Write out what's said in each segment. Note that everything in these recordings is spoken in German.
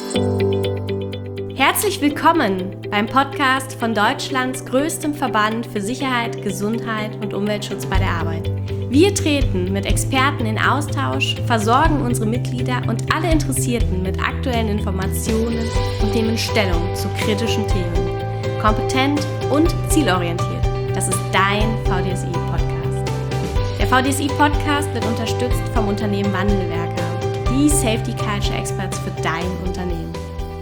Herzlich willkommen beim Podcast von Deutschlands größtem Verband für Sicherheit, Gesundheit und Umweltschutz bei der Arbeit. Wir treten mit Experten in Austausch, versorgen unsere Mitglieder und alle Interessierten mit aktuellen Informationen und nehmen Stellung zu kritischen Themen. Kompetent und zielorientiert. Das ist dein VDSI-Podcast. Der VDSI-Podcast wird unterstützt vom Unternehmen Wandelwerker, die Safety Culture Experts für dein Unternehmen.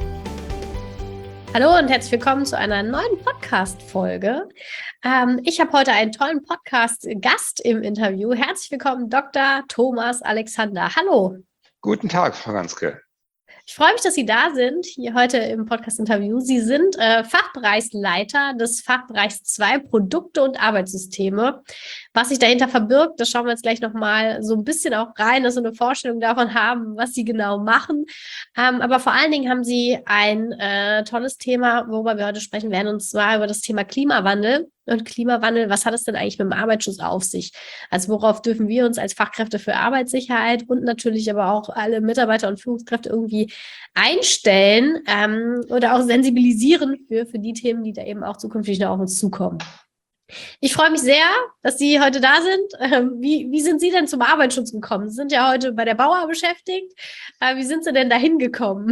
Hallo und herzlich willkommen zu einer neuen Podcast-Folge. Ich habe heute einen tollen Podcast-Gast im Interview. Herzlich willkommen, Dr. Thomas Alexander. Hallo. Guten Tag, Frau Ganske. Ich freue mich, dass Sie da sind, hier heute im Podcast-Interview. Sie sind Fachbereichsleiter des Fachbereichs 2 Produkte und Arbeitssysteme. Was sich dahinter verbirgt, das schauen wir jetzt gleich nochmal so ein bisschen auch rein, dass wir eine Vorstellung davon haben, was Sie genau machen. Aber vor allen Dingen haben Sie ein tolles Thema, worüber wir heute sprechen werden, und zwar über das Thema Klimawandel. Und Klimawandel, was hat es denn eigentlich mit dem Arbeitsschutz auf sich? Also worauf dürfen wir uns als Fachkräfte für Arbeitssicherheit und natürlich aber auch alle Mitarbeiter und Führungskräfte irgendwie einstellen oder auch sensibilisieren für die Themen, die da eben auch zukünftig noch auf uns zukommen? Ich freue mich sehr, dass Sie heute da sind. Wie sind Sie denn zum Arbeitsschutz gekommen? Sie sind ja heute bei der Bauer beschäftigt. Wie sind Sie denn da hingekommen?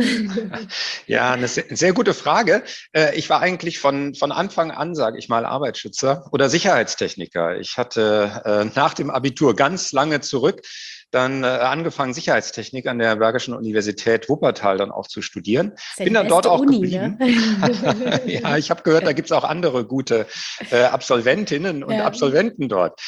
Ja, eine sehr gute Frage. Ich war eigentlich von Anfang an, sage ich mal, Arbeitsschützer oder Sicherheitstechniker. Ich hatte nach dem Abitur ganz lange zurück dann angefangen, Sicherheitstechnik an der Bergischen Universität Wuppertal dann auch zu studieren. Bin dann dort auch Uni, geblieben. Ne? Ja, ich habe gehört, da gibt es auch andere gute Absolventinnen und Absolventen dort.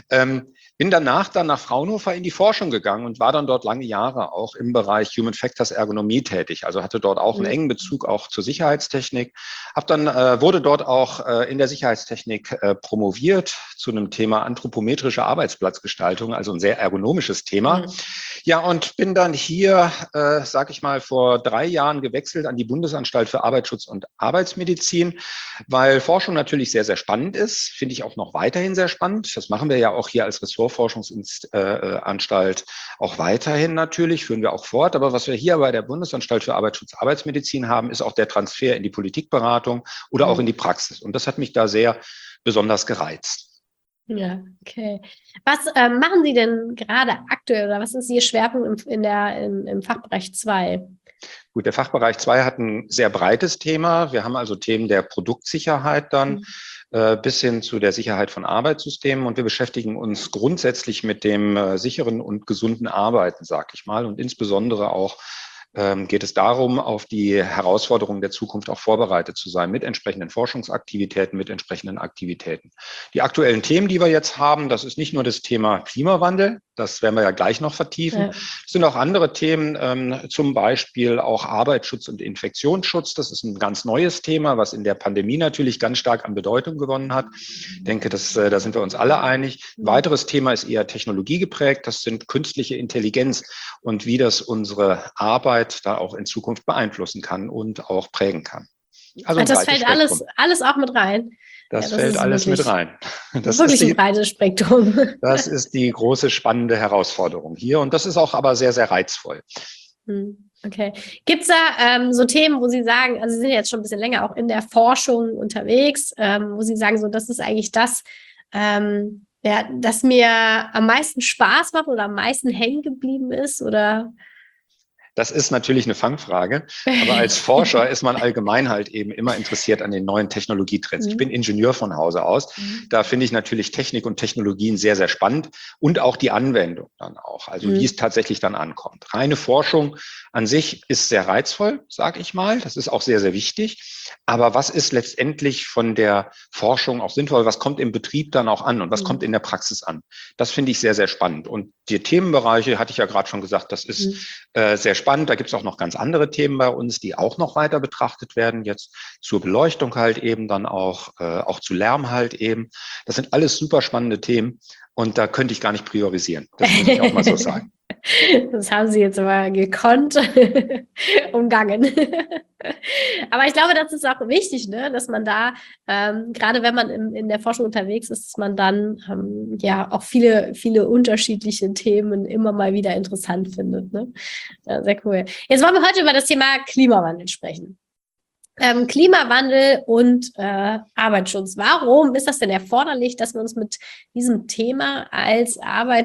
Bin danach dann nach Fraunhofer in die Forschung gegangen und war dann dort lange Jahre auch im Bereich Human Factors Ergonomie tätig. Also hatte dort auch einen engen Bezug auch zur Sicherheitstechnik. Wurde dort auch in der Sicherheitstechnik promoviert zu einem Thema anthropometrische Arbeitsplatzgestaltung, also ein sehr ergonomisches Thema. Ja, und bin dann hier, sage ich mal, vor 3 Jahren gewechselt an die Bundesanstalt für Arbeitsschutz und Arbeitsmedizin, weil Forschung natürlich sehr, sehr spannend ist. Finde ich auch noch weiterhin sehr spannend. Das machen wir ja auch hier als Ressortforschungsanstalt auch weiterhin natürlich, führen wir auch fort. Aber was wir hier bei der Bundesanstalt für Arbeitsschutz und Arbeitsmedizin haben, ist auch der Transfer in die Politikberatung oder auch in die Praxis. Und das hat mich da sehr besonders gereizt. Ja, okay. Was machen Sie denn gerade aktuell oder was ist Ihr Schwerpunkt im Fachbereich 2? Gut, der Fachbereich 2 hat ein sehr breites Thema. Wir haben also Themen der Produktsicherheit dann bis hin zu der Sicherheit von Arbeitssystemen, und wir beschäftigen uns grundsätzlich mit dem sicheren und gesunden Arbeiten, sag ich mal, und insbesondere auch geht es darum, auf die Herausforderungen der Zukunft auch vorbereitet zu sein mit entsprechenden Forschungsaktivitäten, mit entsprechenden Aktivitäten. Die aktuellen Themen, die wir jetzt haben, das ist nicht nur das Thema Klimawandel, das werden wir ja gleich noch vertiefen. Ja. Es sind auch andere Themen, zum Beispiel auch Arbeitsschutz und Infektionsschutz. Das ist ein ganz neues Thema, was in der Pandemie natürlich ganz stark an Bedeutung gewonnen hat. Ich denke, da sind wir uns alle einig. Ein weiteres Thema ist eher technologiegeprägt. Das sind künstliche Intelligenz und wie das unsere Arbeit da auch in Zukunft beeinflussen kann und auch prägen kann. Also das fällt alles auch mit rein. Das fällt alles mit rein. Das ist wirklich ein breites Spektrum. Das ist die große, spannende Herausforderung hier. Und das ist auch aber sehr, sehr reizvoll. Okay. Gibt es da so Themen, wo Sie sagen, also Sie sind jetzt schon ein bisschen länger auch in der Forschung unterwegs, wo Sie sagen, so das ist eigentlich das, das mir am meisten Spaß macht oder am meisten hängen geblieben ist, oder? Das ist natürlich eine Fangfrage, aber als Forscher ist man allgemein halt eben immer interessiert an den neuen Technologietrends. Ich bin Ingenieur von Hause aus. Da finde ich natürlich Technik und Technologien sehr, sehr spannend und auch die Anwendung dann auch, also wie es tatsächlich dann ankommt. Reine Forschung an sich ist sehr reizvoll, sage ich mal. Das ist auch sehr, sehr wichtig. Aber was ist letztendlich von der Forschung auch sinnvoll? Was kommt im Betrieb dann auch an und was kommt in der Praxis an? Das finde ich sehr, sehr spannend. Und die Themenbereiche, hatte ich ja gerade schon gesagt, das ist sehr spannend. Da gibt es auch noch ganz andere Themen bei uns, die auch noch weiter betrachtet werden, jetzt zur Beleuchtung halt eben dann auch zu Lärm halt eben. Das sind alles super spannende Themen und da könnte ich gar nicht priorisieren. Das muss ich auch mal so sagen. Das haben Sie jetzt aber gekonnt umgangen. Aber ich glaube, das ist auch wichtig, ne, dass man da, gerade wenn man in der Forschung unterwegs ist, dass man dann ja auch viele unterschiedliche Themen immer mal wieder interessant findet. Ne? Ja, sehr cool. Jetzt wollen wir heute über das Thema Klimawandel sprechen. Klimawandel und Arbeitsschutz. Warum ist das denn erforderlich, dass wir uns mit diesem Thema als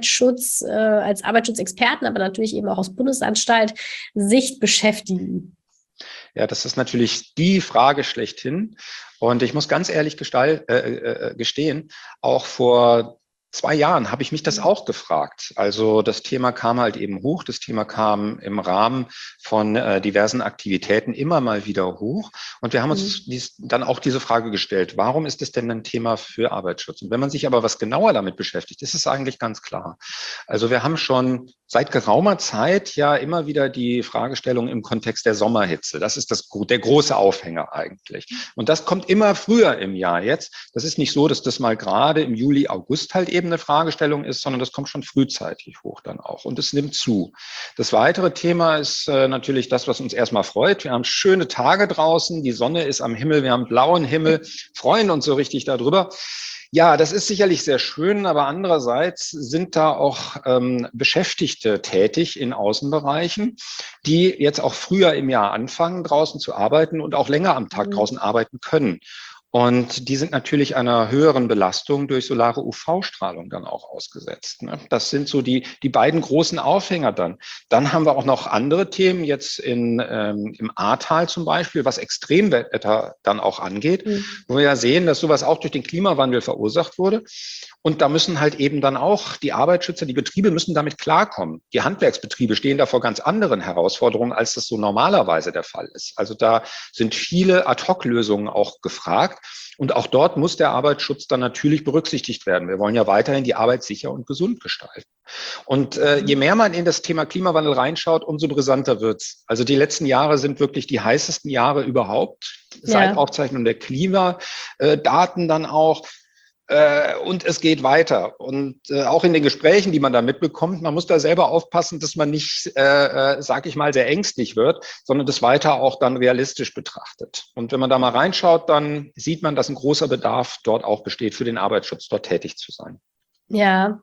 Arbeitsschutzexperten, aber natürlich eben auch aus Bundesanstalt Sicht beschäftigen? Ja, das ist natürlich die Frage schlechthin. Und ich muss ganz ehrlich gestehen, auch vor 2 Jahren habe ich mich das auch gefragt. Also das Thema kam halt eben hoch. Das Thema kam im Rahmen von diversen Aktivitäten immer mal wieder hoch. Und wir haben uns dann auch diese Frage gestellt, warum ist es denn ein Thema für Arbeitsschutz? Und wenn man sich aber was genauer damit beschäftigt, ist es eigentlich ganz klar. Also wir haben schon seit geraumer Zeit ja immer wieder die Fragestellung im Kontext der Sommerhitze. Das ist der große Aufhänger eigentlich. Und das kommt immer früher im Jahr jetzt. Das ist nicht so, dass das mal gerade im Juli, August halt eben eine Fragestellung ist, sondern das kommt schon frühzeitig hoch dann auch. Und es nimmt zu. Das weitere Thema ist natürlich das, was uns erstmal freut. Wir haben schöne Tage draußen. Die Sonne ist am Himmel. Wir haben blauen Himmel, freuen uns so richtig darüber. Ja, das ist sicherlich sehr schön, aber andererseits sind da auch Beschäftigte tätig in Außenbereichen, die jetzt auch früher im Jahr anfangen, draußen zu arbeiten und auch länger am Tag draußen arbeiten können. Und die sind natürlich einer höheren Belastung durch solare UV-Strahlung dann auch ausgesetzt. Ne? Das sind so die beiden großen Aufhänger dann. Dann haben wir auch noch andere Themen jetzt im Ahrtal zum Beispiel, was Extremwetter dann auch angeht, wo wir ja sehen, dass sowas auch durch den Klimawandel verursacht wurde. Und da müssen halt eben dann auch die Arbeitsschützer, die Betriebe müssen damit klarkommen. Die Handwerksbetriebe stehen da vor ganz anderen Herausforderungen, als das so normalerweise der Fall ist. Also da sind viele Ad-hoc-Lösungen auch gefragt. Und auch dort muss der Arbeitsschutz dann natürlich berücksichtigt werden. Wir wollen ja weiterhin die Arbeit sicher und gesund gestalten. Und je mehr man in das Thema Klimawandel reinschaut, umso brisanter wird's. Also die letzten Jahre sind wirklich die heißesten Jahre überhaupt, seit Aufzeichnung der Klimadaten dann auch. Und es geht weiter. Und auch in den Gesprächen, die man da mitbekommt, man muss da selber aufpassen, dass man nicht, sag ich mal, sehr ängstlich wird, sondern das weiter auch dann realistisch betrachtet. Und wenn man da mal reinschaut, dann sieht man, dass ein großer Bedarf dort auch besteht, für den Arbeitsschutz dort tätig zu sein. Ja.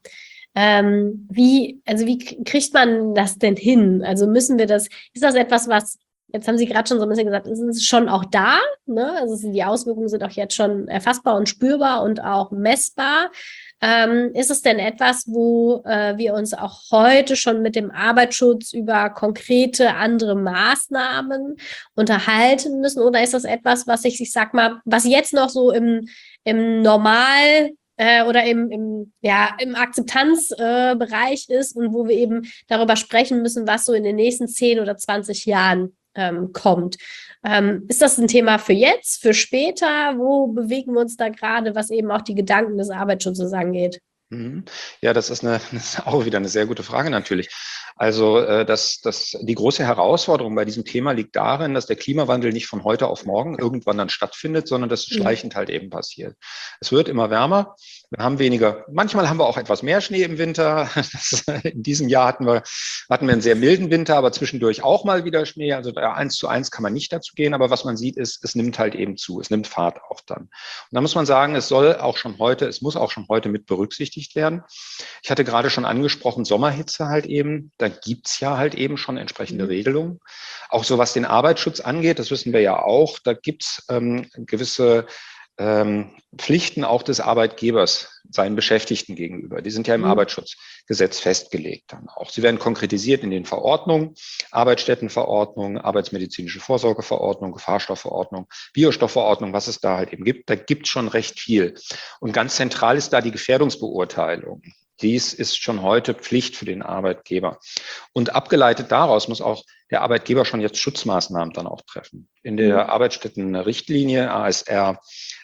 Wie kriegt man das denn hin? Also ist das etwas, was, jetzt haben Sie gerade schon so ein bisschen gesagt, ist es schon auch da, ne? Also die Auswirkungen sind auch jetzt schon erfassbar und spürbar und auch messbar. Ist es denn etwas, wo wir uns auch heute schon mit dem Arbeitsschutz über konkrete andere Maßnahmen unterhalten müssen? Oder ist das etwas, was was jetzt noch so im Normal oder im Akzeptanzbereich ist und wo wir eben darüber sprechen müssen, was so in den nächsten 10 oder 20 Jahren kommt. Ist das ein Thema für jetzt, für später? Wo bewegen wir uns da gerade, was eben auch die Gedanken des Arbeitsschutzes angeht? Ja, das ist auch wieder eine sehr gute Frage natürlich. Also die große Herausforderung bei diesem Thema liegt darin, dass der Klimawandel nicht von heute auf morgen irgendwann dann stattfindet, sondern dass es schleichend halt eben passiert. Es wird immer wärmer. Wir haben manchmal haben wir auch etwas mehr Schnee im Winter. In diesem Jahr hatten wir einen sehr milden Winter, aber zwischendurch auch mal wieder Schnee. Also 1:1 kann man nicht dazu gehen, aber was man sieht ist, es nimmt halt eben zu. Es nimmt Fahrt auch dann. Und da muss man sagen, es muss auch schon heute mit berücksichtigt werden. Ich hatte gerade schon angesprochen, Sommerhitze halt eben. Da gibt's ja halt eben schon entsprechende Regelungen. Auch so was den Arbeitsschutz angeht, das wissen wir ja auch, da gibt's gewisse Pflichten auch des Arbeitgebers seinen Beschäftigten gegenüber. Die sind ja im Arbeitsschutzgesetz festgelegt dann auch. Sie werden konkretisiert in den Verordnungen, Arbeitsstättenverordnung, Arbeitsmedizinische Vorsorgeverordnung, Gefahrstoffverordnung, Biostoffverordnung, was es da halt eben gibt. Da gibt schon recht viel. Und ganz zentral ist da die Gefährdungsbeurteilung. Dies ist schon heute Pflicht für den Arbeitgeber. Und abgeleitet daraus muss auch der Arbeitgeber schon jetzt Schutzmaßnahmen dann auch treffen. In der Arbeitsstättenrichtlinie ASR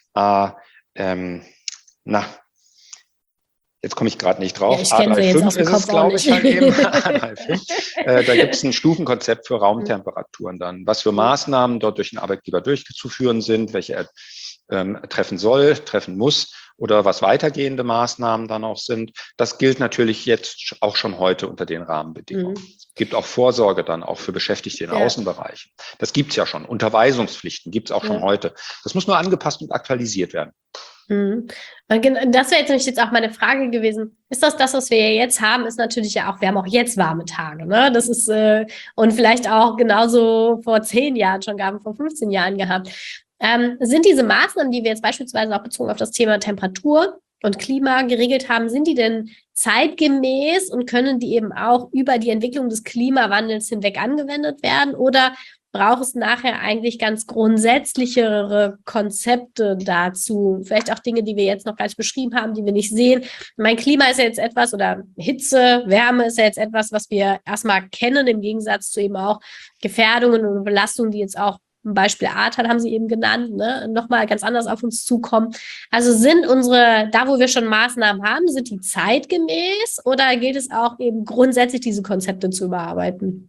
jetzt komme ich gerade nicht drauf. Ja, A35 ist es, glaube ich, halt eben. A35. Da gibt es ein Stufenkonzept für Raumtemperaturen dann, was für Maßnahmen dort durch den Arbeitgeber durchzuführen sind, welche er treffen soll, treffen muss oder was weitergehende Maßnahmen dann auch sind. Das gilt natürlich jetzt auch schon heute unter den Rahmenbedingungen. Es gibt auch Vorsorge dann auch für Beschäftigte in Außenbereichen. Das gibt es ja schon. Unterweisungspflichten gibt es auch schon heute. Das muss nur angepasst und aktualisiert werden. Und das wäre jetzt auch meine Frage gewesen. Ist das, was wir jetzt haben, ist natürlich ja auch, wir haben auch jetzt warme Tage, ne? Das ist, und vielleicht auch genauso vor 10 Jahren schon gehabt, vor 15 Jahren gehabt. Sind diese Maßnahmen, die wir jetzt beispielsweise auch bezogen auf das Thema Temperatur und Klima geregelt haben, sind die denn zeitgemäß und können die eben auch über die Entwicklung des Klimawandels hinweg angewendet werden? Oder braucht es nachher eigentlich ganz grundsätzlichere Konzepte dazu? Vielleicht auch Dinge, die wir jetzt noch gar nicht beschrieben haben, die wir nicht sehen. Mein Klima ist ja jetzt etwas, oder Hitze, Wärme ist ja jetzt etwas, was wir erstmal kennen, im Gegensatz zu eben auch Gefährdungen und Belastungen, die jetzt auch ein Beispiel Ahrtal haben Sie eben genannt, ne, nochmal ganz anders auf uns zukommen. Also sind da wo wir schon Maßnahmen haben, sind die zeitgemäß oder gilt es auch eben grundsätzlich, diese Konzepte zu überarbeiten?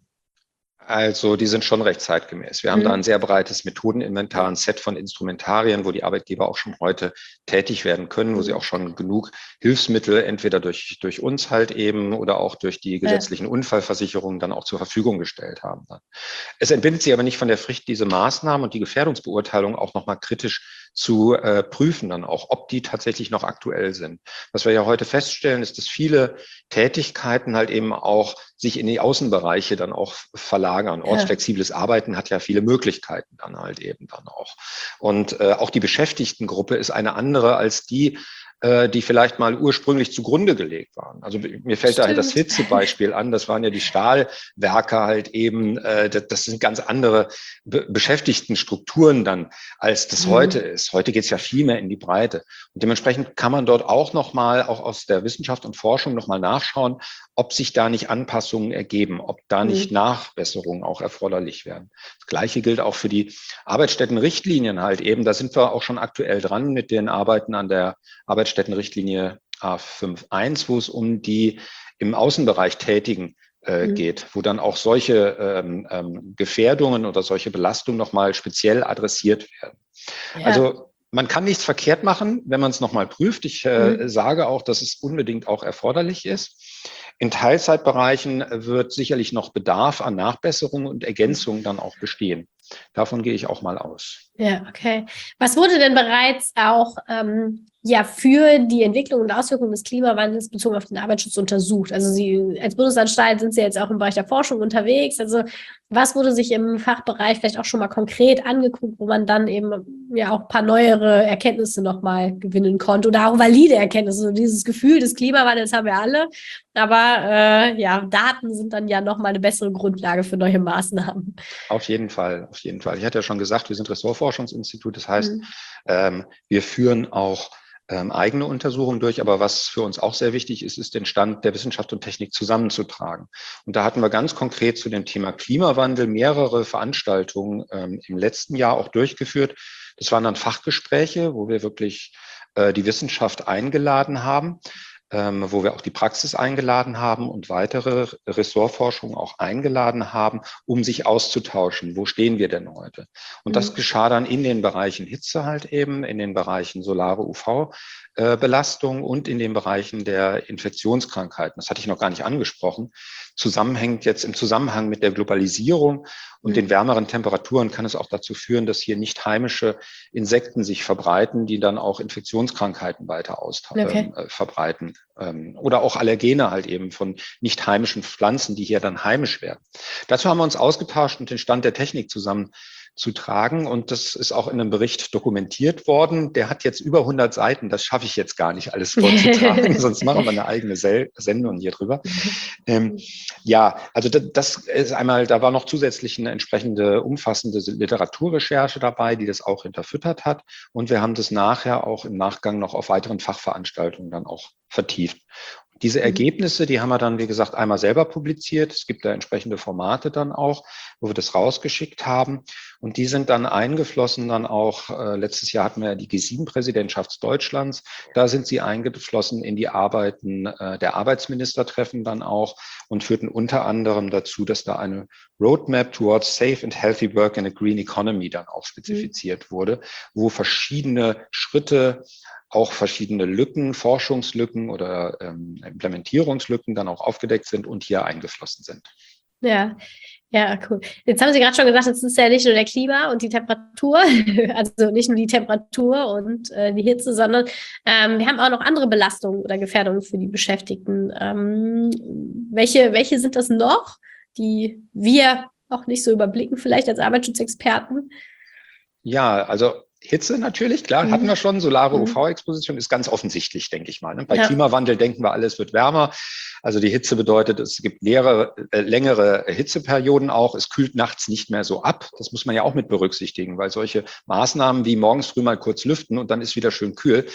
Also die sind schon recht zeitgemäß. Wir haben da ein sehr breites Methodeninventar, ein Set von Instrumentarien, wo die Arbeitgeber auch schon heute tätig werden können, wo sie auch schon genug Hilfsmittel entweder durch uns halt eben oder auch durch die gesetzlichen Unfallversicherungen dann auch zur Verfügung gestellt haben. Es entbindet sich aber nicht von der Pflicht, diese Maßnahmen und die Gefährdungsbeurteilung auch nochmal kritisch zu prüfen, dann auch, ob die tatsächlich noch aktuell sind. Was wir ja heute feststellen, ist, dass viele Tätigkeiten halt eben auch sich in die Außenbereiche dann auch verlagern. Ortsflexibles Arbeiten hat ja viele Möglichkeiten dann halt eben dann auch. Und auch die Beschäftigtengruppe ist eine andere als die vielleicht mal ursprünglich zugrunde gelegt waren. Also mir fällt da halt das Hitzebeispiel an, das waren ja die Stahlwerke halt eben, das sind ganz andere Beschäftigtenstrukturen dann, als das heute ist. Heute geht es ja viel mehr in die Breite. Und dementsprechend kann man dort auch nochmal, auch aus der Wissenschaft und Forschung nochmal nachschauen, ob sich da nicht Anpassungen ergeben, ob da nicht Nachbesserungen auch erforderlich werden. Das Gleiche gilt auch für die Arbeitsstättenrichtlinien halt eben. Da sind wir auch schon aktuell dran mit den Arbeiten an der Arbeitsstättenrichtlinie A5.1, wo es um die im Außenbereich Tätigen geht, wo dann auch solche Gefährdungen oder solche Belastungen nochmal speziell adressiert werden. Ja. Also man kann nichts verkehrt machen, wenn man es nochmal prüft. Ich sage auch, dass es unbedingt auch erforderlich ist. In Teilzeitbereichen wird sicherlich noch Bedarf an Nachbesserungen und Ergänzungen dann auch bestehen. Davon gehe ich auch mal aus. Ja, okay. Was wurde denn bereits auch für die Entwicklung und Auswirkungen des Klimawandels bezogen auf den Arbeitsschutz untersucht? Also Sie als Bundesanstalt sind Sie jetzt auch im Bereich der Forschung unterwegs. Also was wurde sich im Fachbereich vielleicht auch schon mal konkret angeguckt, wo man dann eben ja auch ein paar neuere Erkenntnisse nochmal gewinnen konnte oder auch valide Erkenntnisse? So dieses Gefühl des Klimawandels haben wir alle, aber Daten sind dann ja nochmal eine bessere Grundlage für neue Maßnahmen. Auf jeden Fall, auf jeden Fall. Ich hatte ja schon gesagt, wir sind Ressortforschungsinstitut. Das heißt, wir führen auch eigene Untersuchungen durch. Aber was für uns auch sehr wichtig ist, ist den Stand der Wissenschaft und Technik zusammenzutragen. Und da hatten wir ganz konkret zu dem Thema Klimawandel mehrere Veranstaltungen im letzten Jahr auch durchgeführt. Das waren dann Fachgespräche, wo wir wirklich die Wissenschaft eingeladen haben, wo wir auch die Praxis eingeladen haben und weitere Ressortforschung auch eingeladen haben, um sich auszutauschen. Wo stehen wir denn heute? Und das geschah dann in den Bereichen Hitze halt eben, in den Bereichen solare UV-Belastung und in den Bereichen der Infektionskrankheiten. Das hatte ich noch gar nicht angesprochen. Zusammenhängt jetzt im Zusammenhang mit der Globalisierung und den wärmeren Temperaturen kann es auch dazu führen, dass hier nicht heimische Insekten sich verbreiten, die dann auch Infektionskrankheiten weiter verbreiten. Oder auch Allergene halt eben von nicht heimischen Pflanzen, die hier dann heimisch werden. Dazu haben wir uns ausgetauscht und den Stand der Technik zusammenzutragen. Und das ist auch in einem Bericht dokumentiert worden. Der hat jetzt über 100 Seiten. Das schaffe ich jetzt gar nicht alles vorzutragen, sonst machen wir eine eigene Sendung hier drüber. Also das ist einmal, da war noch zusätzlich eine entsprechende umfassende Literaturrecherche dabei, die das auch hinterfüttert hat. Und wir haben das nachher auch im Nachgang noch auf weiteren Fachveranstaltungen dann auch vertieft. Diese Ergebnisse, die haben wir dann, wie gesagt, einmal selber publiziert. Es gibt da entsprechende Formate dann auch, wo wir das rausgeschickt haben. Und die sind dann eingeflossen dann auch, letztes Jahr hatten wir ja die G7-Präsidentschaft Deutschlands. Da sind sie eingeflossen in die Arbeiten der Arbeitsministertreffen dann auch und führten unter anderem dazu, dass da eine Roadmap towards safe and healthy work in a green economy dann auch spezifiziert wurde, wo verschiedene Schritte auch verschiedene Lücken, Forschungslücken oder Implementierungslücken dann auch aufgedeckt sind und hier eingeflossen sind. Ja, ja, cool. Jetzt haben Sie gerade schon gesagt, es ist ja nicht nur der Klima und die Temperatur, also nicht nur die Temperatur und die Hitze, sondern wir haben auch noch andere Belastungen oder Gefährdungen für die Beschäftigten. Welche sind das noch, die wir auch nicht so überblicken, vielleicht als Arbeitsschutzexperten? Ja, also Hitze natürlich, klar, hatten wir schon. Solare UV-Exposition ist ganz offensichtlich, denke ich mal. Ne? Bei Klimawandel denken wir, alles wird wärmer. Also die Hitze bedeutet, es gibt längere Hitzeperioden auch. Es kühlt nachts nicht mehr so ab. Das muss man ja auch mit berücksichtigen, weil solche Maßnahmen wie morgens früh mal kurz lüften und dann ist wieder schön kühl,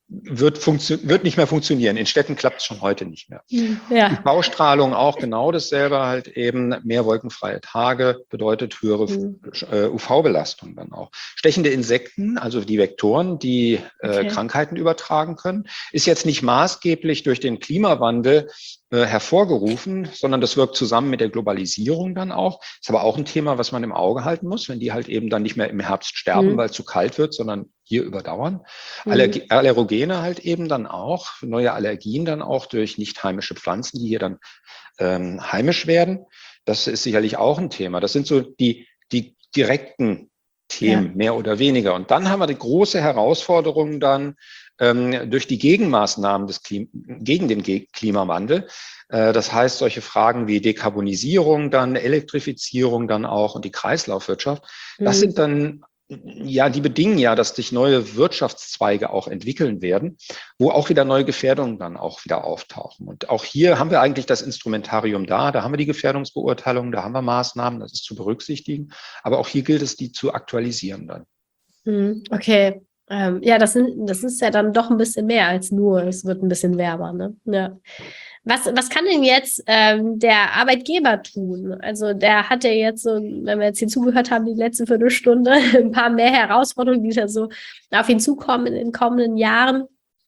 wird nicht mehr funktionieren. In Städten klappt es schon heute nicht mehr. Ja. UV-Strahlung auch genau dasselbe, halt eben mehr wolkenfreie Tage bedeutet höhere UV-Belastung dann auch. Stechende Insekten, also die Vektoren, die Krankheiten übertragen können, ist jetzt nicht maßgeblich durch den Klimawandel hervorgerufen, sondern das wirkt zusammen mit der Globalisierung dann auch. Ist aber auch ein Thema, was man im Auge halten muss, wenn die halt eben dann nicht mehr im Herbst sterben, weil es zu kalt wird, sondern hier überdauern. Allergene halt eben dann auch, neue Allergien dann auch durch nicht heimische Pflanzen, die hier dann heimisch werden. Das ist sicherlich auch ein Thema. Das sind so die direkten Themen, mehr oder weniger. Und dann haben wir die große Herausforderung dann durch die Gegenmaßnahmen gegen den Klimawandel. Das heißt, solche Fragen wie Dekarbonisierung, dann Elektrifizierung dann auch und die Kreislaufwirtschaft, das sind dann die bedingen ja, dass sich neue Wirtschaftszweige auch entwickeln werden, wo auch wieder neue Gefährdungen dann auch wieder auftauchen. Und auch hier haben wir eigentlich das Instrumentarium da haben wir die Gefährdungsbeurteilung, da haben wir Maßnahmen, das ist zu berücksichtigen. Aber auch hier gilt es, die zu aktualisieren dann. Okay. Das ist ja dann doch ein bisschen mehr als nur, es wird ein bisschen wärmer, ne? Ja. Was kann denn jetzt der Arbeitgeber tun? Also der hat ja jetzt so, wenn wir jetzt hier zugehört haben, die letzte Viertelstunde, ein paar mehr Herausforderungen, die da so auf ihn zukommen in den kommenden Jahren.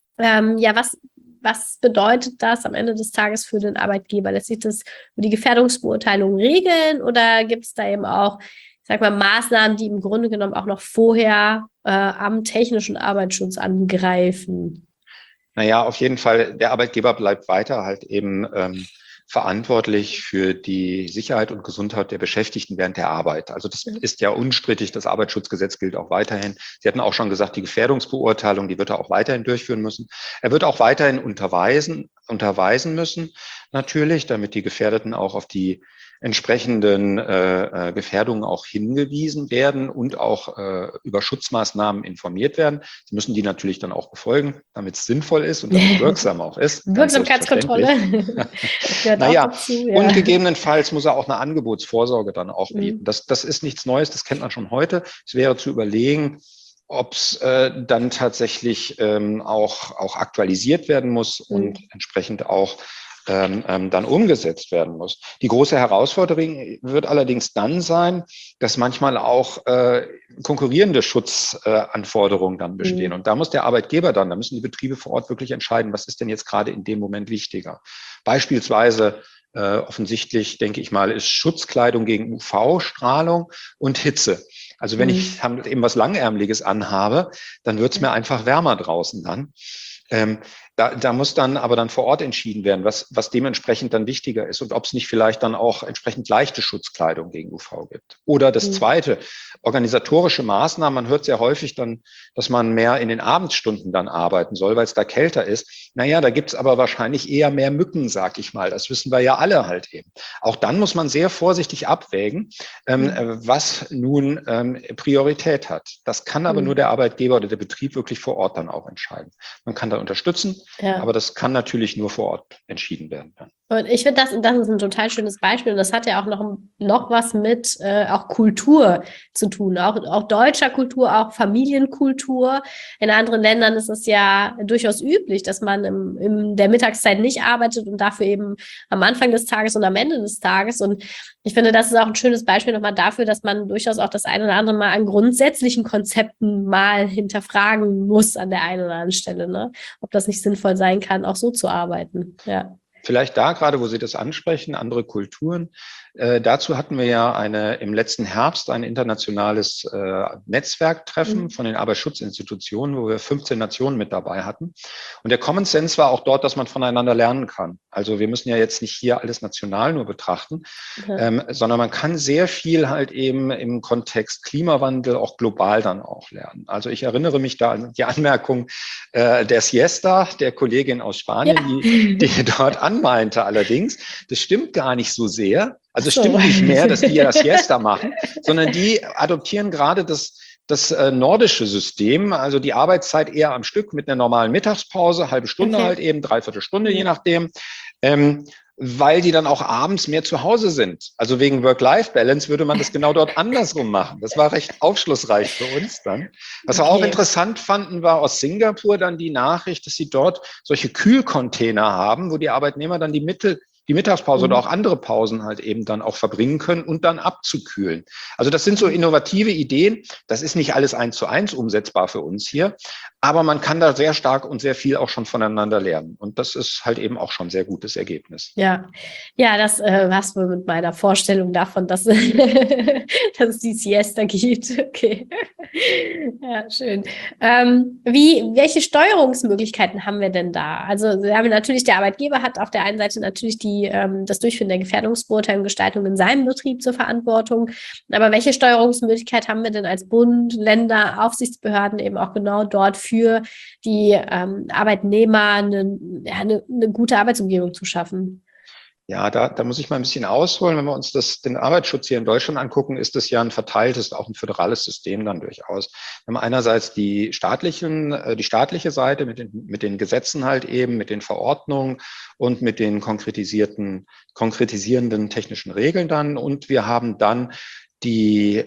Was bedeutet das am Ende des Tages für den Arbeitgeber? Lässt sich das über die Gefährdungsbeurteilung regeln oder gibt es da eben auch, ich sag mal, Maßnahmen, die im Grunde genommen auch noch vorher am technischen Arbeitsschutz angreifen? Naja, auf jeden Fall, der Arbeitgeber bleibt weiter halt eben verantwortlich für die Sicherheit und Gesundheit der Beschäftigten während der Arbeit. Also das ist ja unstrittig, das Arbeitsschutzgesetz gilt auch weiterhin. Sie hatten auch schon gesagt, die Gefährdungsbeurteilung, die wird er auch weiterhin durchführen müssen. Er wird auch weiterhin unterweisen müssen, natürlich, damit die Gefährdeten auch auf die entsprechenden Gefährdungen auch hingewiesen werden und auch über Schutzmaßnahmen informiert werden. Sie müssen die natürlich dann auch befolgen, damit es sinnvoll ist und damit wirksam auch ist. Wirksamkeitskontrolle. Und gegebenenfalls muss er auch eine Angebotsvorsorge dann auch bieten. Das ist nichts Neues, das kennt man schon heute. Es wäre zu überlegen, ob es dann tatsächlich auch aktualisiert werden muss und entsprechend auch dann umgesetzt werden muss. Die große Herausforderung wird allerdings dann sein, dass manchmal auch konkurrierende Schutzanforderungen dann bestehen. Und da muss der Arbeitgeber da müssen die Betriebe vor Ort wirklich entscheiden, was ist denn jetzt gerade in dem Moment wichtiger. Beispielsweise offensichtlich, denke ich mal, ist Schutzkleidung gegen UV-Strahlung und Hitze. Also wenn ich eben was Langärmeliges anhabe, dann wird es mir einfach wärmer draußen dann. Da muss dann aber dann vor Ort entschieden werden, was dementsprechend dann wichtiger ist und ob es nicht vielleicht dann auch entsprechend leichte Schutzkleidung gegen UV gibt. Oder das Zweite, organisatorische Maßnahmen. Man hört sehr häufig dann, dass man mehr in den Abendstunden dann arbeiten soll, weil es da kälter ist. Naja, da gibt es aber wahrscheinlich eher mehr Mücken, sag ich mal. Das wissen wir ja alle halt eben. Auch dann muss man sehr vorsichtig abwägen, was nun Priorität hat. Das kann aber nur der Arbeitgeber oder der Betrieb wirklich vor Ort dann auch entscheiden. Man kann da unterstützen, aber das kann natürlich nur vor Ort entschieden werden. Und ich finde, das ist ein total schönes Beispiel und das hat ja auch noch was mit auch Kultur zu tun, auch deutscher Kultur, auch Familienkultur. In anderen Ländern ist es ja durchaus üblich, dass man in der Mittagszeit nicht arbeitet und dafür eben am Anfang des Tages und am Ende des Tages. Und ich finde, das ist auch ein schönes Beispiel nochmal dafür, dass man durchaus auch das eine oder andere Mal an grundsätzlichen Konzepten mal hinterfragen muss an der einen oder anderen Stelle, ne? Ob das nicht sinnvoll sein kann, auch so zu arbeiten. Ja. Vielleicht da gerade, wo Sie das ansprechen, andere Kulturen. Dazu hatten wir ja im letzten Herbst ein internationales Netzwerktreffen von den Arbeitsschutzinstitutionen, wo wir 15 Nationen mit dabei hatten. Und der Common Sense war auch dort, dass man voneinander lernen kann. Also wir müssen ja jetzt nicht hier alles national nur betrachten, sondern man kann sehr viel halt eben im Kontext Klimawandel auch global dann auch lernen. Also ich erinnere mich da an die Anmerkung der Siesta, der Kollegin aus Spanien, die dort anmeinte allerdings, das stimmt gar nicht so sehr. Also es stimmt nicht mehr, dass die ja das Siesta machen, sondern die adoptieren gerade das nordische System, also die Arbeitszeit eher am Stück mit einer normalen Mittagspause, halbe Stunde halt eben, dreiviertel Stunde, je nachdem, weil die dann auch abends mehr zu Hause sind. Also wegen Work-Life-Balance würde man das genau dort andersrum machen. Das war recht aufschlussreich für uns dann. Was wir auch interessant fanden, war aus Singapur dann die Nachricht, dass sie dort solche Kühlcontainer haben, wo die Arbeitnehmer dann die Mittagspause oder auch andere Pausen halt eben dann auch verbringen können und dann abzukühlen. Also das sind so innovative Ideen. Das ist nicht alles 1:1 umsetzbar für uns hier, aber man kann da sehr stark und sehr viel auch schon voneinander lernen. Und das ist halt eben auch schon ein sehr gutes Ergebnis. Ja, das war's wohl mit meiner Vorstellung davon, dass, dass es die Siesta gibt. Okay. Ja, schön. Welche Steuerungsmöglichkeiten haben wir denn da? Also wir haben natürlich, der Arbeitgeber hat auf der einen Seite natürlich das Durchführen der Gefährdungsbeurteilung und Gestaltung in seinem Betrieb zur Verantwortung. Aber welche Steuerungsmöglichkeit haben wir denn als Bund, Länder, Aufsichtsbehörden eben auch genau dort für die Arbeitnehmer eine gute Arbeitsumgebung zu schaffen? Ja, da muss ich mal ein bisschen ausholen. Wenn wir uns den Arbeitsschutz hier in Deutschland angucken, ist das ja ein verteiltes, auch ein föderales System dann durchaus. Wir haben einerseits die staatliche Seite mit den Gesetzen halt eben, mit den Verordnungen und mit den konkretisierenden technischen Regeln dann. Und wir haben dann die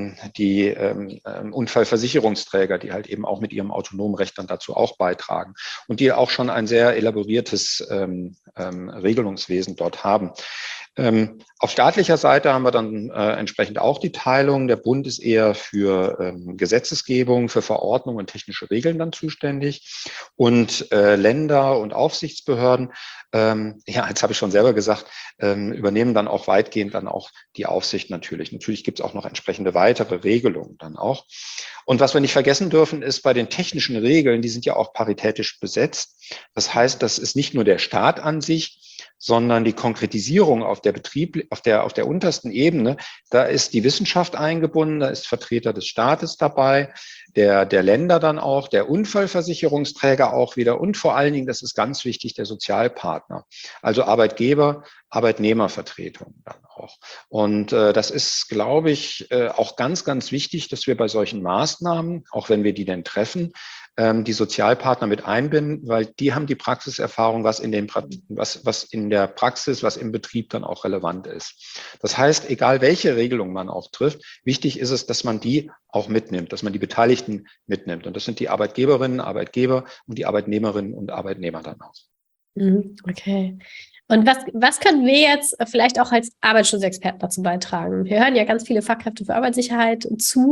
Unfallversicherungsträger, die halt eben auch mit ihrem autonomen Recht dann dazu auch beitragen und die auch schon ein sehr elaboriertes Regelungswesen dort haben. Auf staatlicher Seite haben wir dann entsprechend auch die Teilung. Der Bund ist eher für Gesetzesgebung, für Verordnungen und technische Regeln dann zuständig und Länder und Aufsichtsbehörden, jetzt habe ich schon selber gesagt, übernehmen dann auch weitgehend dann auch die Aufsicht natürlich. Natürlich gibt es auch noch entsprechende weitere Regelungen dann auch. Und was wir nicht vergessen dürfen, ist bei den technischen Regeln, die sind ja auch paritätisch besetzt. Das heißt, das ist nicht nur der Staat an sich, sondern die Konkretisierung auf der untersten Ebene, da ist die Wissenschaft eingebunden, da ist Vertreter des Staates dabei, der Länder dann auch, der Unfallversicherungsträger auch wieder und vor allen Dingen, das ist ganz wichtig, der Sozialpartner, also Arbeitgeber, Arbeitnehmervertretung dann auch. Und das ist, glaube ich, auch ganz, ganz wichtig, dass wir bei solchen Maßnahmen, auch wenn wir die denn treffen, die Sozialpartner mit einbinden, weil die haben die Praxiserfahrung, was in der Praxis, was im Betrieb dann auch relevant ist. Das heißt, egal welche Regelung man auch trifft, wichtig ist es, dass man die auch mitnimmt, dass man die Beteiligten mitnimmt. Und das sind die Arbeitgeberinnen, Arbeitgeber und die Arbeitnehmerinnen und Arbeitnehmer dann auch. Okay. Und was können wir jetzt vielleicht auch als Arbeitsschutzexperten dazu beitragen? Wir hören ja ganz viele Fachkräfte für Arbeitssicherheit zu.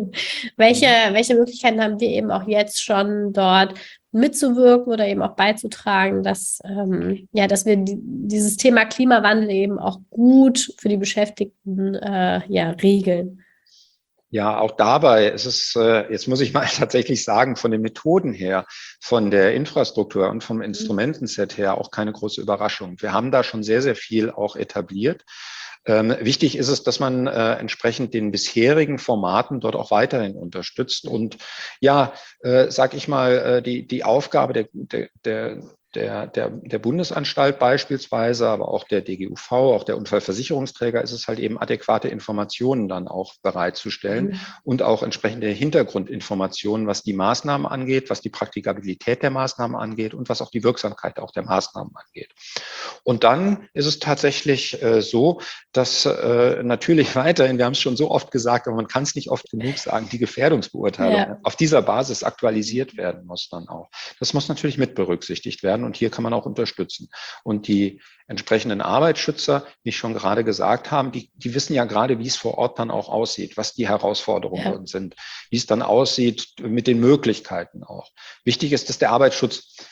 Welche Möglichkeiten haben wir eben auch jetzt schon dort mitzuwirken oder eben auch beizutragen, dass wir dieses Thema Klimawandel eben auch gut für die Beschäftigten regeln? Ja, auch dabei ist es, jetzt muss ich mal tatsächlich sagen, von den Methoden her, von der Infrastruktur und vom Instrumentenset her auch keine große Überraschung. Wir haben da schon sehr, sehr viel auch etabliert. Wichtig ist es, dass man entsprechend den bisherigen Formaten dort auch weiterhin unterstützt und sag ich mal, die Aufgabe der Bundesanstalt beispielsweise, aber auch der DGUV, auch der Unfallversicherungsträger ist es halt eben, adäquate Informationen dann auch bereitzustellen und auch entsprechende Hintergrundinformationen, was die Maßnahmen angeht, was die Praktikabilität der Maßnahmen angeht und was auch die Wirksamkeit auch der Maßnahmen angeht. Und dann ist es tatsächlich so, dass natürlich weiterhin, wir haben es schon so oft gesagt, aber man kann es nicht oft genug sagen, die Gefährdungsbeurteilung auf dieser Basis aktualisiert werden muss dann auch. Das muss natürlich mit berücksichtigt werden. Und hier kann man auch unterstützen. Und die entsprechenden Arbeitsschützer, wie ich schon gerade gesagt habe, die wissen ja gerade, wie es vor Ort dann auch aussieht, was die Herausforderungen sind, wie es dann aussieht mit den Möglichkeiten auch. Wichtig ist, dass der Arbeitsschutz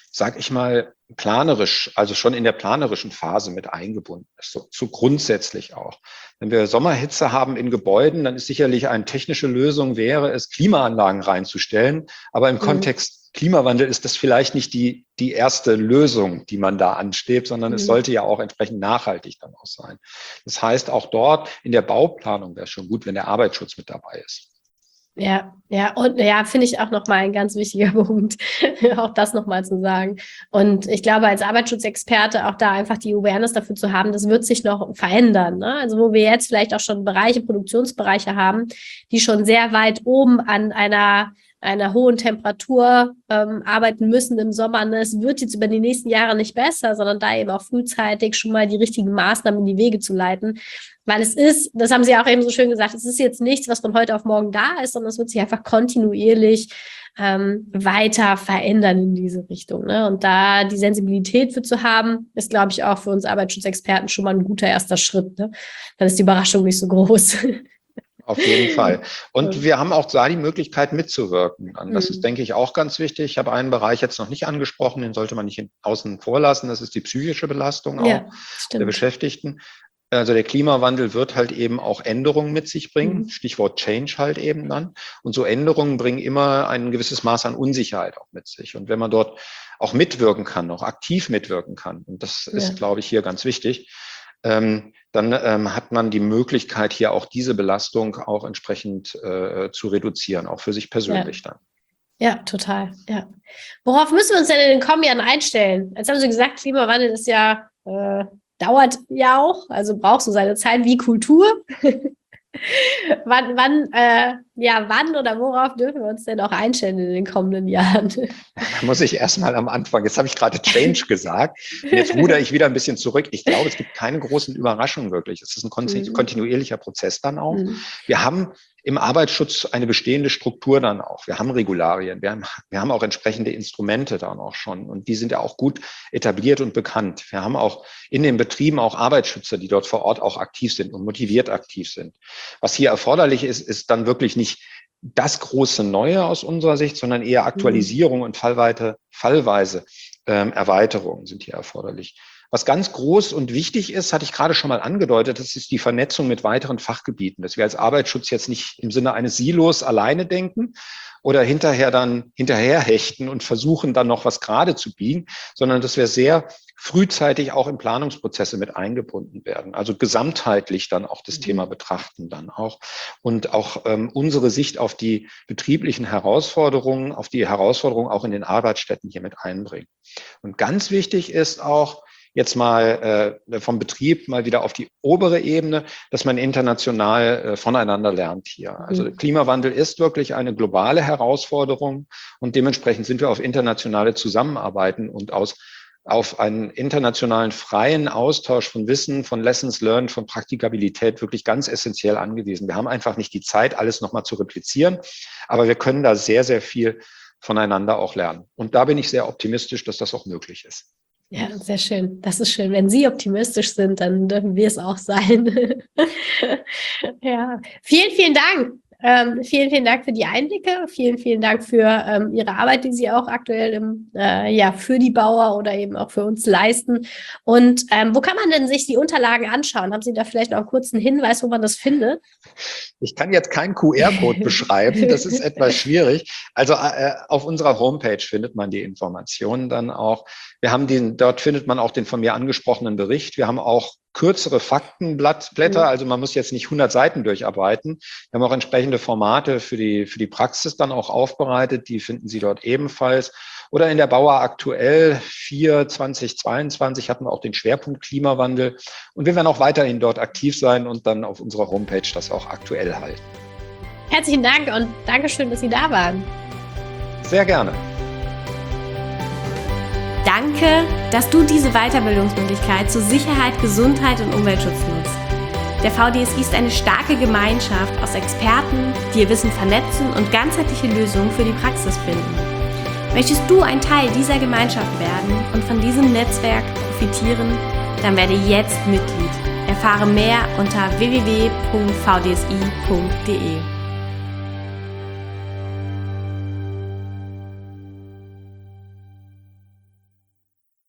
sag ich mal, planerisch, also schon in der planerischen Phase mit eingebunden ist, so grundsätzlich auch. Wenn wir Sommerhitze haben in Gebäuden, dann ist sicherlich eine technische Lösung, wäre es, Klimaanlagen reinzustellen. Aber im Kontext Klimawandel ist das vielleicht nicht die erste Lösung, die man da anstrebt, sondern es sollte ja auch entsprechend nachhaltig dann auch sein. Das heißt, auch dort in der Bauplanung wäre es schon gut, wenn der Arbeitsschutz mit dabei ist. Ja, und finde ich auch nochmal ein ganz wichtiger Punkt, auch das nochmal zu sagen. Und ich glaube, als Arbeitsschutzexperte auch da einfach die Awareness dafür zu haben, das wird sich noch verändern. Ne? Also wo wir jetzt vielleicht auch schon Produktionsbereiche haben, die schon sehr weit oben an einer hohen Temperatur arbeiten müssen im Sommer. Ne? Es wird jetzt über die nächsten Jahre nicht besser, sondern da eben auch frühzeitig schon mal die richtigen Maßnahmen in die Wege zu leiten. Weil es ist, das haben Sie auch eben so schön gesagt, es ist jetzt nichts, was von heute auf morgen da ist, sondern es wird sich einfach kontinuierlich weiter verändern in diese Richtung. Ne? Und da die Sensibilität für zu haben, ist, glaube ich, auch für uns Arbeitsschutzexperten schon mal ein guter erster Schritt. Ne? Dann ist die Überraschung nicht so groß. Auf jeden Fall. Und wir haben auch da die Möglichkeit mitzuwirken. Das ist, denke ich, auch ganz wichtig. Ich habe einen Bereich jetzt noch nicht angesprochen, den sollte man nicht außen vor lassen. Das ist die psychische Belastung auch der Beschäftigten. Also der Klimawandel wird halt eben auch Änderungen mit sich bringen. Stichwort Change halt eben dann. Und so Änderungen bringen immer ein gewisses Maß an Unsicherheit auch mit sich. Und wenn man dort auch mitwirken kann, auch aktiv mitwirken kann, und das ist, glaube ich, hier ganz wichtig, dann hat man die Möglichkeit, hier auch diese Belastung auch entsprechend zu reduzieren, auch für sich persönlich dann. Ja, total. Ja. Worauf müssen wir uns denn in den kommenden Jahren einstellen? Jetzt haben Sie gesagt, Klimawandel ist ja, dauert ja auch, also braucht so seine Zeit wie Kultur. Wann oder worauf dürfen wir uns denn auch einstellen in den kommenden Jahren? Da muss ich erstmal am Anfang, jetzt habe ich gerade Change gesagt, und jetzt rudere ich wieder ein bisschen zurück. Ich glaube, es gibt keine großen Überraschungen wirklich. Es ist ein kontinuierlicher Prozess dann auch. Wir haben im Arbeitsschutz eine bestehende Struktur dann auch. Wir haben Regularien, wir haben auch entsprechende Instrumente dann auch schon und die sind ja auch gut etabliert und bekannt. Wir haben auch in den Betrieben auch Arbeitsschützer, die dort vor Ort auch aktiv sind und motiviert aktiv sind. Was hier erforderlich ist, ist dann wirklich nicht das große Neue aus unserer Sicht, sondern eher Aktualisierung und fallweise Erweiterungen sind hier erforderlich. Was ganz groß und wichtig ist, hatte ich gerade schon mal angedeutet, das ist die Vernetzung mit weiteren Fachgebieten, dass wir als Arbeitsschutz jetzt nicht im Sinne eines Silos alleine denken oder hinterher hechten und versuchen dann noch was gerade zu biegen, sondern dass wir sehr frühzeitig auch in Planungsprozesse mit eingebunden werden, also gesamtheitlich dann auch das Thema betrachten dann auch und auch unsere Sicht auf die betrieblichen Herausforderungen, auf die Herausforderungen auch in den Arbeitsstätten hier mit einbringen. Und ganz wichtig ist auch, jetzt mal vom Betrieb mal wieder auf die obere Ebene, dass man international voneinander lernt hier. Also Klimawandel ist wirklich eine globale Herausforderung und dementsprechend sind wir auf internationale Zusammenarbeiten und auf einen internationalen freien Austausch von Wissen, von Lessons learned, von Praktikabilität wirklich ganz essentiell angewiesen. Wir haben einfach nicht die Zeit, alles nochmal zu replizieren, aber wir können da sehr, sehr viel voneinander auch lernen. Und da bin ich sehr optimistisch, dass das auch möglich ist. Ja, sehr schön. Das ist schön. Wenn Sie optimistisch sind, dann dürfen wir es auch sein. Ja, vielen, vielen Dank. Vielen, vielen Dank für die Einblicke. Vielen, vielen Dank für Ihre Arbeit, die Sie auch aktuell für die Bauer oder eben auch für uns leisten. Und wo kann man denn sich die Unterlagen anschauen? Haben Sie da vielleicht noch einen kurzen Hinweis, wo man das findet? Ich kann jetzt keinen QR-Code beschreiben. Das ist etwas schwierig. Also auf unserer Homepage findet man die Informationen dann auch. Dort findet man auch den von mir angesprochenen Bericht. Wir haben auch kürzere Faktenblätter, also man muss jetzt nicht 100 Seiten durcharbeiten. Wir haben auch entsprechende Formate für die Praxis dann auch aufbereitet, die finden Sie dort ebenfalls. Oder in der Bauer aktuell 4/2022 hatten wir auch den Schwerpunkt Klimawandel und wir werden auch weiterhin dort aktiv sein und dann auf unserer Homepage das auch aktuell halten. Herzlichen Dank und Dankeschön, dass Sie da waren. Sehr gerne. Danke, dass du diese Weiterbildungsmöglichkeit zu Sicherheit, Gesundheit und Umweltschutz nutzt. Der VDSI ist eine starke Gemeinschaft aus Experten, die ihr Wissen vernetzen und ganzheitliche Lösungen für die Praxis finden. Möchtest du ein Teil dieser Gemeinschaft werden und von diesem Netzwerk profitieren? Dann werde jetzt Mitglied. Erfahre mehr unter www.vdsi.de.